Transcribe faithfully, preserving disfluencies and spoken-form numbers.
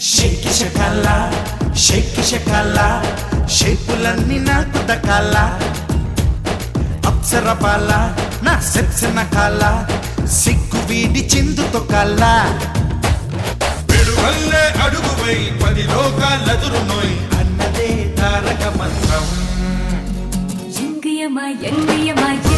షేకి షకాల షేకి షకాల షేపులన్నీ నాకు దకాల అప్సర బాల నా సెప్సిన కాల సిగ్గు వీడి చిందుతో కాల పెడువల్లే అడుగువై పది లోకాలెదురు నోయ్ అన్నదే తారక మంత్రం ఎంగియమా ఎంగియమా